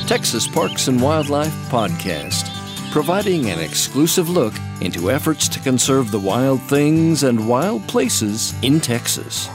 Texas Parks and Wildlife Podcast, providing an exclusive look into efforts to conserve the wild things and wild places in Texas.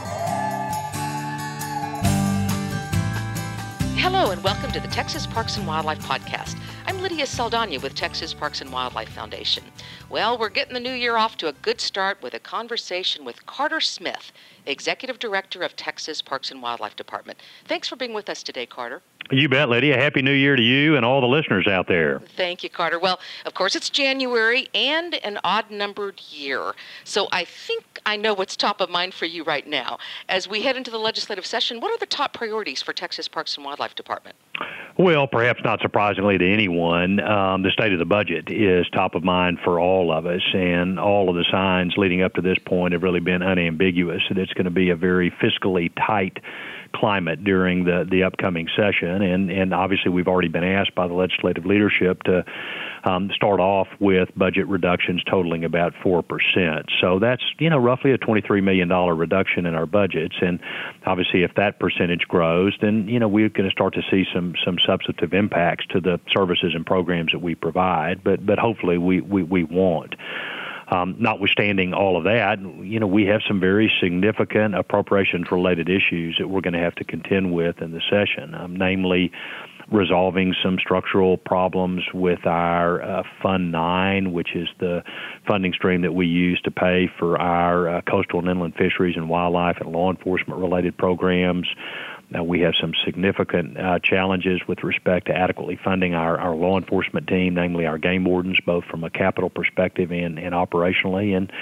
Hello and welcome to the Texas Parks and Wildlife Podcast. I'm Lydia Saldana with Texas Parks and Wildlife Foundation. Well, we're getting the new year off to a good start with a conversation with Carter Smith, Executive Director of Texas Parks and Wildlife Department. Thanks for being with us today, Carter. You bet, Lydia. Happy New Year to you and all the listeners out there. Thank you, Carter. Well, of course, it's January and an odd-numbered year. So I think I know what's top of mind for you right now. As we head into the legislative session, what are the top priorities for Texas Parks and Wildlife Department? Well, perhaps not surprisingly to anyone, the state of the budget is top of mind for all of us, and all of the signs leading up to this point have really been unambiguous that it's going to be a very fiscally tight climate during the upcoming session, and obviously we've already been asked by the legislative leadership to start off with budget reductions totaling about 4%. So that's, roughly a $23 million reduction in our budgets. And obviously if that percentage grows, then, we're going to start to see some substantive impacts to the services and programs that we provide, but hopefully we won't. Notwithstanding all of that, we have some very significant appropriations-related issues that we're going to have to contend with in the session, namely resolving some structural problems with our Fund 9, which is the funding stream that we use to pay for our coastal and inland fisheries and wildlife and law enforcement-related programs. Now, we have some significant challenges with respect to adequately funding our law enforcement team, namely our game wardens, both from a capital perspective and operationally. And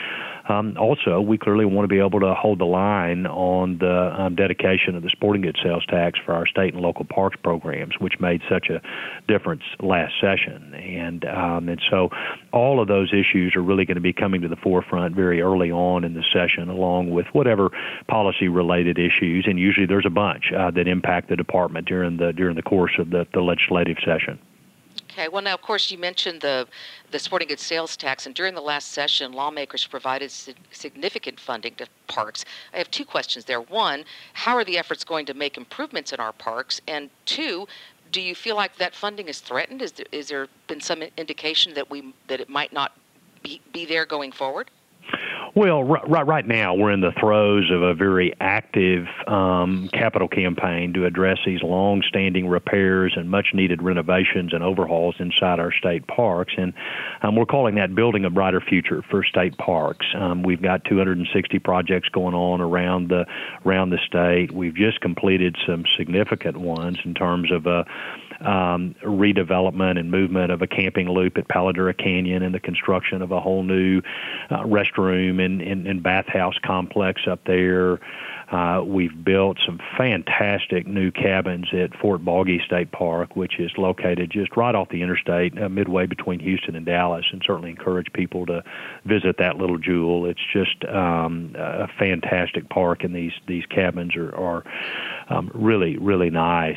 also, we clearly want to be able to hold the line on the dedication of the sporting goods sales tax for our state and local parks programs, which made such a difference last session. And so all of those issues are really going to be coming to the forefront very early on in the session, along with whatever policy-related issues, and usually there's a bunch that impact the department during the course of the legislative session. Okay. Well, now, of course, you mentioned the sporting goods sales tax, and during the last session, lawmakers provided significant funding to parks. I have two questions there. One, how are the efforts going to make improvements in our parks? And two, do you feel like that funding is threatened? Is there been some indication that it might not be there going forward? Well, right now we're in the throes of a very active capital campaign to address these long-standing repairs and much-needed renovations and overhauls inside our state parks, and we're calling that Building a Brighter Future for state parks. We've got 260 projects going on around the state. We've just completed some significant ones in terms of redevelopment and movement of a camping loop at Paladura Canyon and the construction of a whole new restroom and bathhouse complex up there. We've built some fantastic new cabins at Fort Boggy State Park, which is located just right off the interstate, midway between Houston and Dallas, and certainly encourage people to visit that little jewel. It's just a fantastic park, and these cabins are really, really nice.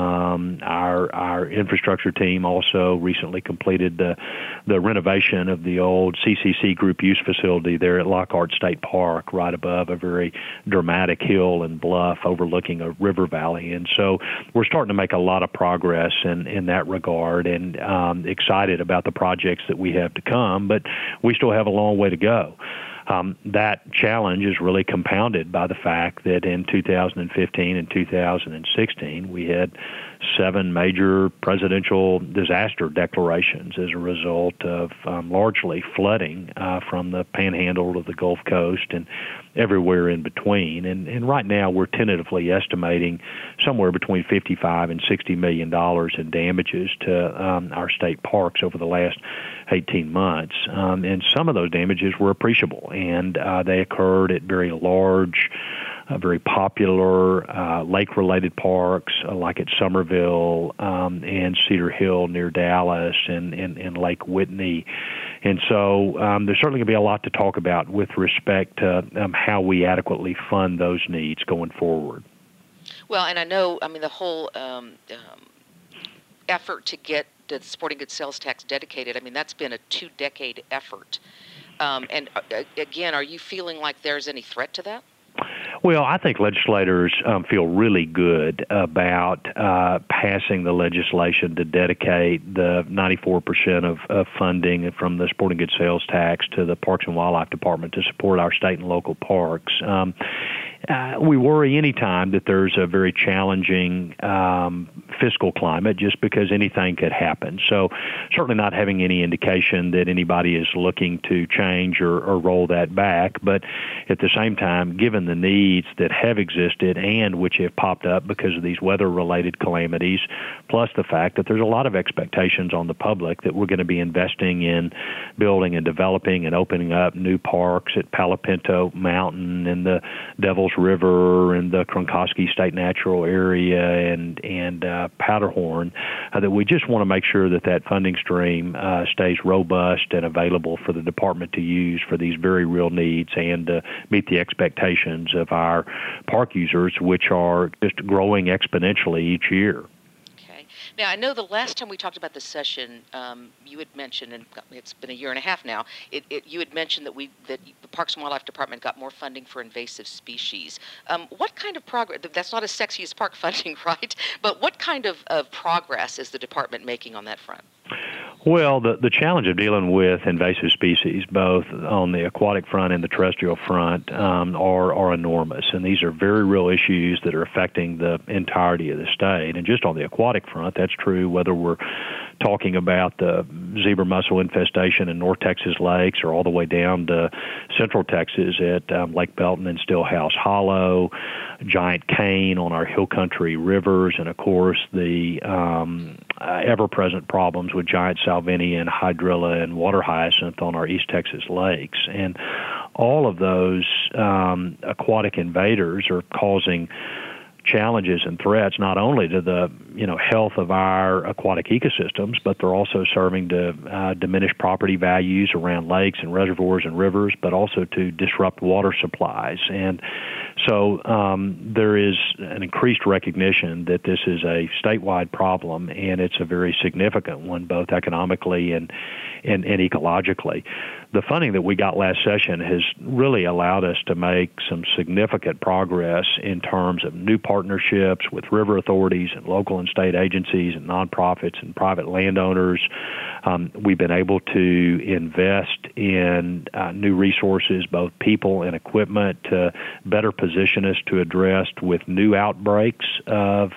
Our infrastructure team also recently completed the renovation of the old CCC group use facility there at Lockhart State Park, right above a very dramatic hill and bluff overlooking a river valley. And so we're starting to make a lot of progress in that regard, and excited about the projects that we have to come, but we still have a long way to go. That challenge is really compounded by the fact that in 2015 and 2016, we had 7 major presidential disaster declarations as a result of largely flooding from the panhandle to the Gulf Coast and everywhere in between. And right now we're tentatively estimating somewhere between $55 and $60 million in damages to our state parks over the last 18 months. And some of those damages were appreciable, and they occurred at very large, very popular lake-related parks like at Somerville and Cedar Hill near Dallas and Lake Whitney. And so there's certainly going to be a lot to talk about with respect to how we adequately fund those needs going forward. Well, and I know, the whole effort to get the sporting goods sales tax dedicated, that's been a 2-decade effort. And again, are you feeling like there's any threat to that? Well, I think legislators feel really good about passing the legislation to dedicate the 94% of funding from the sporting goods sales tax to the Parks and Wildlife Department to support our state and local parks. We worry any time that there's a very challenging fiscal climate just because anything could happen. So certainly not having any indication that anybody is looking to change or roll that back. But at the same time, given the needs that have existed and which have popped up because of these weather-related calamities, plus the fact that there's a lot of expectations on the public that we're going to be investing in building and developing and opening up new parks at Palo Pinto Mountain and the Devil's River and the Kronkosky State Natural Area and Powderhorn, that we just want to make sure that that funding stream stays robust and available for the department to use for these very real needs and meet the expectations of our park users, which are just growing exponentially each year. Now, I know the last time we talked about this session, you had mentioned, and it's been a year and a half now, you had mentioned that the Parks and Wildlife Department got more funding for invasive species. What kind of progress, that's not as sexy as park funding, right? But what kind of progress is the department making on that front? Well, the challenge of dealing with invasive species, both on the aquatic front and the terrestrial front, are enormous. And these are very real issues that are affecting the entirety of the state. And just on the aquatic front, that's true whether we're talking about the zebra mussel infestation in North Texas lakes or all the way down to Central Texas at Lake Belton and Stillhouse Hollow, giant cane on our hill country rivers, and, of course, the ever-present problems with giant salvinia and hydrilla and water hyacinth on our East Texas lakes. And all of those aquatic invaders are causing challenges and threats not only to the health of our aquatic ecosystems, but they're also serving to diminish property values around lakes and reservoirs and rivers, but also to disrupt water supplies. And so there is an increased recognition that this is a statewide problem, and it's a very significant one, both economically and ecologically. The funding that we got last session has really allowed us to make some significant progress in terms of new partnerships with river authorities and local and state agencies and nonprofits and private landowners. We've been able to invest in new resources, both people and equipment, to better position us to address with new outbreaks of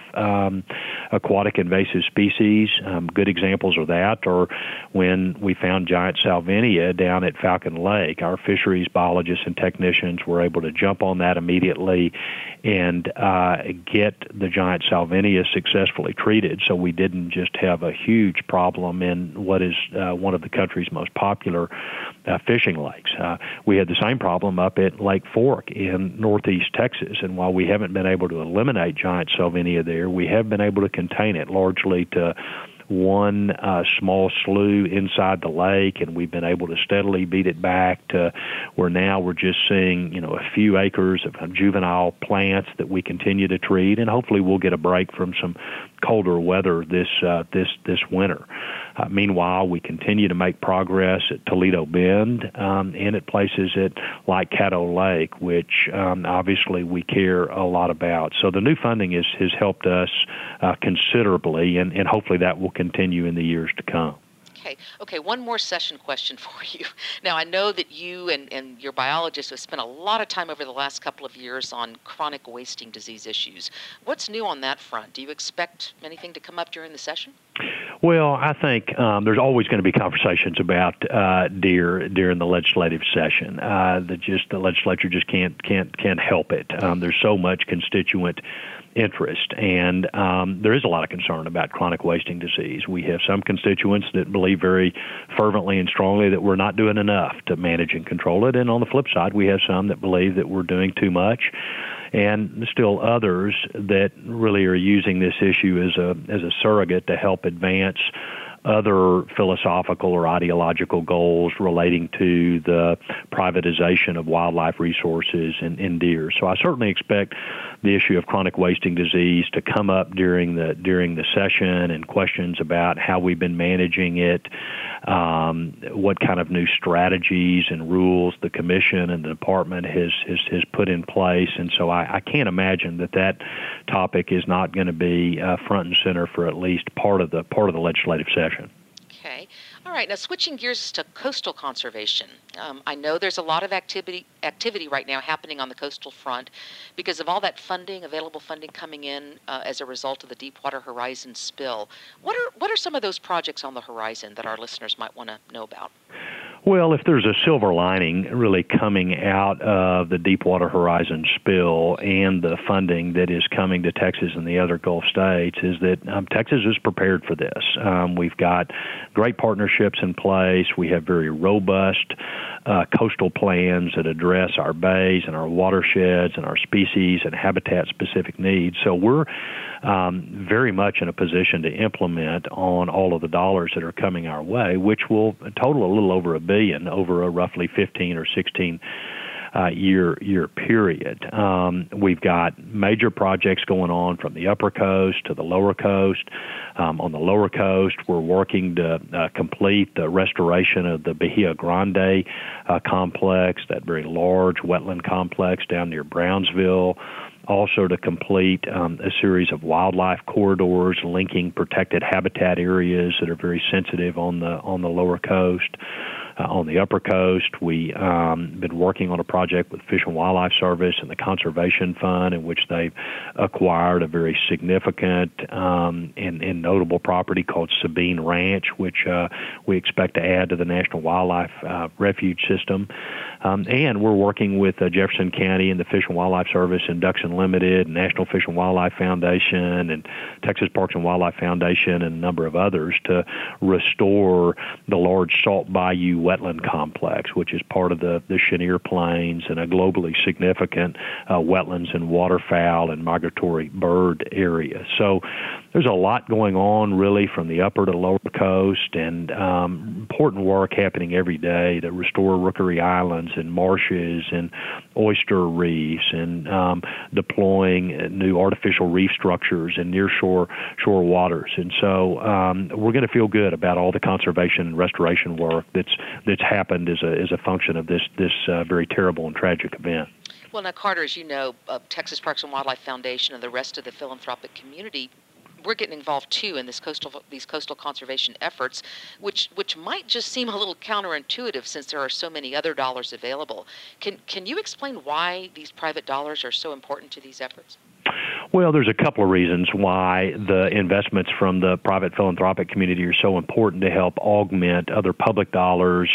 aquatic invasive species. Good examples of that are when we found giant salvinia down at Falcon Lake. Our fisheries biologists and technicians were able to jump on that immediately and get the giant salvinia successfully treated, so we didn't just have a huge problem in what is one of the country's most popular fishing lakes. We had the same problem up at Lake Fork in northeast Texas, and while we haven't been able to eliminate giant salvinia there, we have been able to contain it largely to one small slough inside the lake, and we've been able to steadily beat it back to where now we're just seeing, a few acres of juvenile plants that we continue to treat, and hopefully we'll get a break from some colder weather this winter. Meanwhile, we continue to make progress at Toledo Bend and at places like Caddo Lake, which obviously we care a lot about. So the new funding has helped us considerably, and hopefully that will continue in the years to come. Okay, one more session question for you. Now, I know that you and your biologists have spent a lot of time over the last couple of years on chronic wasting disease issues. What's new on that front? Do you expect anything to come up during the session? Well, I think there's always going to be conversations about deer during the legislative session. The legislature just can't help it. There's so much constituent interest, and there is a lot of concern about chronic wasting disease. We have some constituents that believe very fervently and strongly that we're not doing enough to manage and control it, and on the flip side, we have some that believe that we're doing too much, and still others that really are using this issue as a surrogate to help advance other philosophical or ideological goals relating to the privatization of wildlife resources and deer. So I certainly expect the issue of chronic wasting disease to come up during the session, and questions about how we've been managing it, what kind of new strategies and rules the commission and the department has put in place. And so I can't imagine that topic is not going to be front and center for at least part of the legislative session. Okay. All right. Now, switching gears to coastal conservation. I know there's a lot of activity right now happening on the coastal front because of all that available funding coming in as a result of the Deepwater Horizon spill. What are some of those projects on the horizon that our listeners might want to know about? Well, if there's a silver lining really coming out of the Deepwater Horizon spill and the funding that is coming to Texas and the other Gulf states, is that Texas is prepared for this. We've got great partnerships in place. We have very robust coastal plans that address our bays and our watersheds and our species and habitat-specific needs. So we're very much in a position to implement on all of the dollars that are coming our way, which will total a little over $1 billion over a roughly 15 or 16 year period. We've got major projects going on from the upper coast to the lower coast. On the lower coast, we're working to complete the restoration of the Bahia Grande complex, that very large wetland complex down near Brownsville. Also to complete a series of wildlife corridors linking protected habitat areas that are very sensitive on the lower coast. On the upper coast, we've been working on a project with Fish and Wildlife Service and the Conservation Fund, in which they've acquired a very significant and notable property called Sabine Ranch, which we expect to add to the National Wildlife Refuge System. And we're working with Jefferson County and the Fish and Wildlife Service and Ducks Unlimited, National Fish and Wildlife Foundation, and Texas Parks and Wildlife Foundation, and a number of others to restore the large Salt Bayou wetland complex, which is part of the Chenier Plains and a globally significant wetlands and waterfowl and migratory bird area. So there's a lot going on really from the upper to lower coast, and important work happening every day to restore rookery islands and marshes and oyster reefs, and deploying new artificial reef structures in nearshore waters. And so we're going to feel good about all the conservation and restoration work that's happened as a function of this very terrible and tragic event. Well, now, Carter, as you know, Texas Parks and Wildlife Foundation and the rest of the philanthropic community, we're getting involved too in these coastal conservation efforts, which might just seem a little counterintuitive since there are so many other dollars available. Can you explain why these private dollars are so important to these efforts? Well, there's a couple of reasons why the investments from the private philanthropic community are so important to help augment other public dollars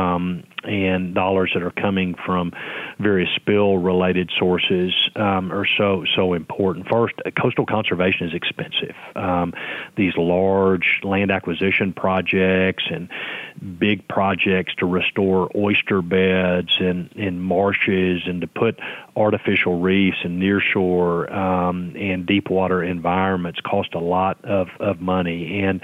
and dollars that are coming from various spill-related sources are so important. First, coastal conservation is expensive. These large land acquisition projects and big projects to restore oyster beds and marshes and to put artificial reefs in nearshore and deep water environments cost a lot of money. And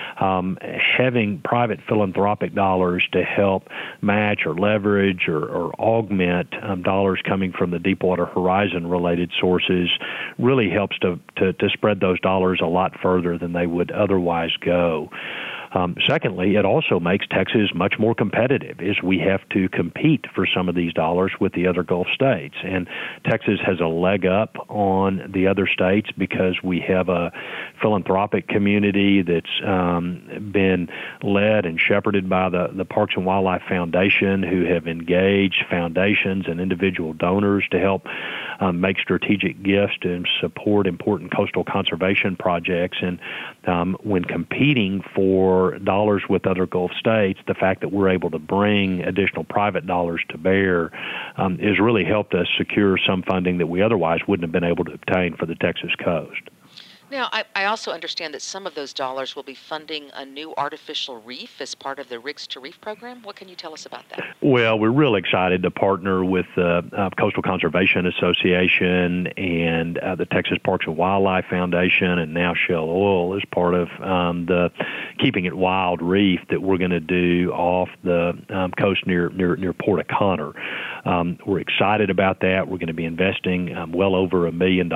having private philanthropic dollars to help match or leverage or augment dollars coming from the Deepwater Horizon related sources really helps to spread those dollars a lot further than they would otherwise go. Secondly, it also makes Texas much more competitive as we have to compete for some of these dollars with the other Gulf states. And Texas has a leg up on the other states because we have a philanthropic community that's been led and shepherded by the Parks and Wildlife Foundation, who have engaged foundations and individual donors to help make strategic gifts to support important coastal conservation projects. And when competing for dollars with other Gulf states, the fact that we're able to bring additional private dollars to bear has really helped us secure some funding that we otherwise wouldn't have been able to obtain for the Texas coast. Now, I also understand that some of those dollars will be funding a new artificial reef as part of the Rigs to Reef program. What can you tell us about that? Well, we're real excited to partner with the Coastal Conservation Association and the Texas Parks and Wildlife Foundation, and now Shell Oil as part of the Keeping It Wild reef that we're going to do off the coast near Port O'Connor. We're excited about that. We're going to be investing well over $1 million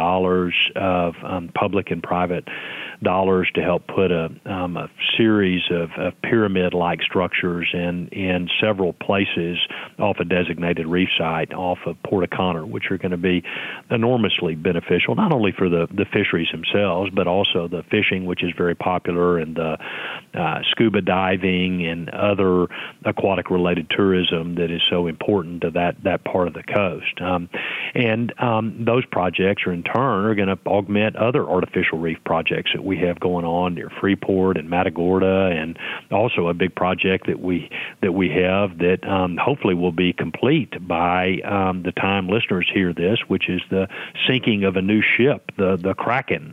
of public and private dollars to help put a series of pyramid-like structures in several places off a designated reef site off of Port O'Connor, which are going to be enormously beneficial, not only for the fisheries themselves, but also the fishing, which is very popular, and the scuba diving and other aquatic-related tourism that is so important to that part of the coast. And those projects are in turn are going to augment other artificial reef projects that we have going on near Freeport and Matagorda, and also a big project that we have that hopefully will be complete by the time listeners hear this, which is the sinking of a new ship, the Kraken,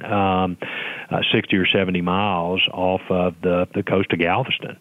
60 or 70 miles off of the coast of Galveston.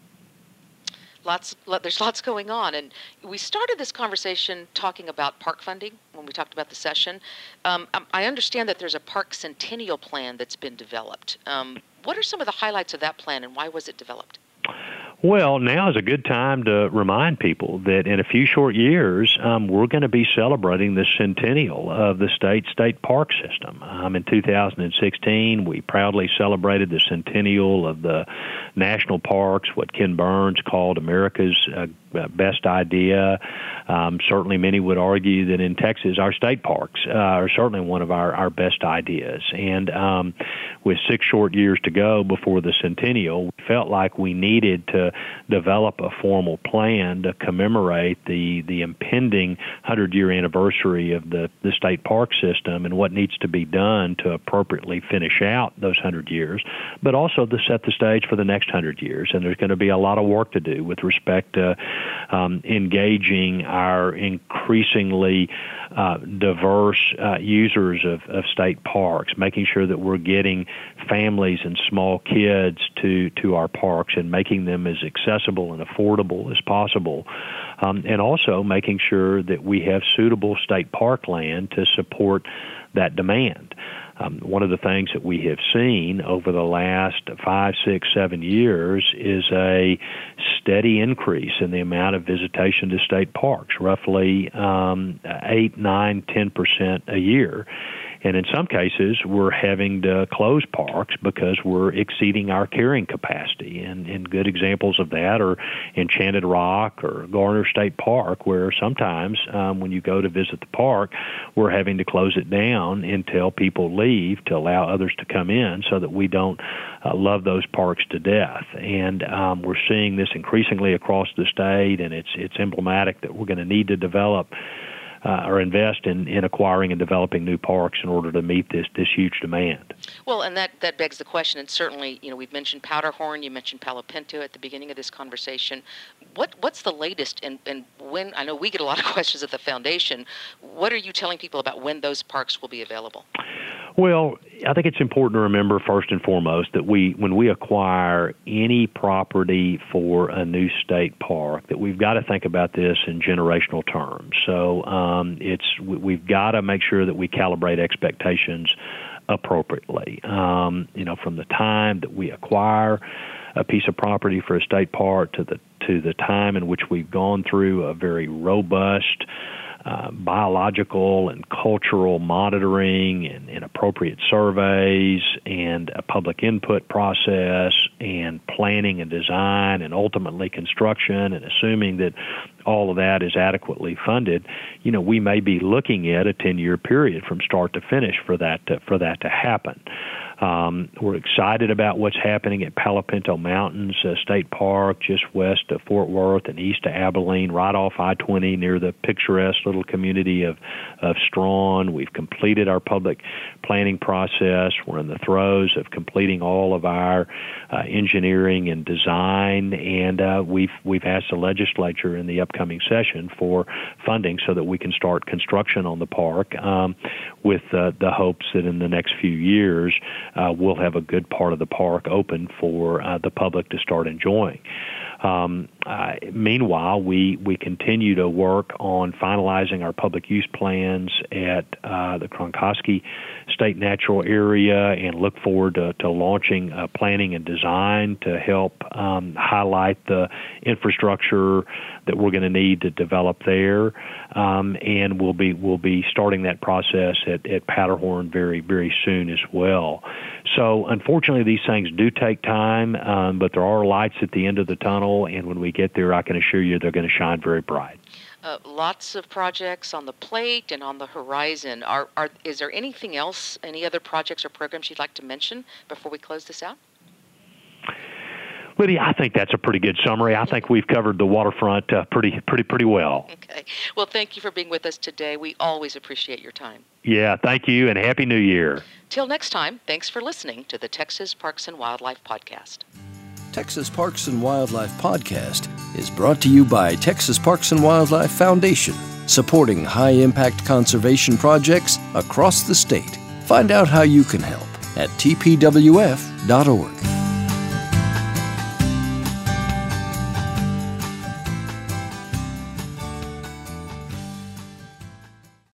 There's lots going on, and we started this conversation talking about park funding when we talked about the session. I understand that there's a park centennial plan that's been developed. What are some of the highlights of that plan, and why was it developed? Well, now is a good time to remind people that in a few short years, we're going to be celebrating the centennial of the state park system. In 2016, we proudly celebrated the centennial of the national parks, what Ken Burns called America's best idea. Certainly many would argue that in Texas, our state parks are certainly one of our best ideas. And with 6 short years to go before the centennial, we felt like we needed to develop a formal plan to commemorate the impending 100-year anniversary of the state park system and what needs to be done to appropriately finish out those 100 years, but also to set the stage for the next 100 years. And there's going to be a lot of work to do with respect to engaging our increasingly diverse users of state parks, making sure that we're getting families and small kids to our parks and making them as accessible and affordable as possible, and also making sure that we have suitable state park land to support that demand. One of the things that we have seen over the last 5, 6, 7 years is a steady increase in the amount of visitation to state parks, roughly 8, 9, 10% a year. And in some cases, we're having to close parks because we're exceeding our carrying capacity. And good examples of that are Enchanted Rock or Garner State Park, where sometimes when you go to visit the park, we're having to close it down until people leave to allow others to come in so that we don't love those parks to death. And we're seeing this increasingly across the state, and it's emblematic that we're going to need to develop or invest in acquiring and developing new parks in order to meet this huge demand. Well, and that begs the question, and certainly, we've mentioned Powderhorn, you mentioned Palo Pinto at the beginning of this conversation. What's the latest, and when, I know we get a lot of questions at the foundation, what are you telling people about when those parks will be available? Well, I think it's important to remember first and foremost that when we acquire any property for a new state park, that we've got to think about this in generational terms. So we've got to make sure that we calibrate expectations appropriately. From the time that we acquire a piece of property for a state park to the time in which we've gone through a very robust biological and cultural monitoring and appropriate surveys and a public input process and planning and design and ultimately construction, and assuming that all of that is adequately funded, we may be looking at a 10-year period from start to finish for that to happen. We're excited about what's happening at Palo Pinto Mountains State Park, just west of Fort Worth and east of Abilene, right off I-20 near the picturesque little community of Strawn. We've completed our public planning process. We're in the throes of completing all of our engineering and design, and we've asked the legislature in the upcoming session for funding so that we can start construction on the park with the hopes that in the next few years we'll have a good part of the park open for the public to start enjoying. Meanwhile, we continue to work on finalizing our public use plans at the Kronkosky State Natural Area and look forward to launching planning and design to help highlight the infrastructure that we're going to need to develop there. And we'll be starting that process at Powderhorn very, very soon as well. So unfortunately, these things do take time, but there are lights at the end of the tunnel, and when we get there, I can assure you they're going to shine very bright. Lots of projects on the plate and on the horizon. Is there anything else, any other projects or programs you'd like to mention before we close this out? Lydia, I think that's a pretty good summary. I think we've covered the waterfront pretty well. Okay. Well, thank you for being with us today. We always appreciate your time. Yeah, thank you, and Happy New Year. Till next time, thanks for listening to the Texas Parks and Wildlife Podcast. Texas Parks and Wildlife Podcast is brought to you by Texas Parks and Wildlife Foundation, supporting high-impact conservation projects across the state. Find out how you can help at tpwf.org.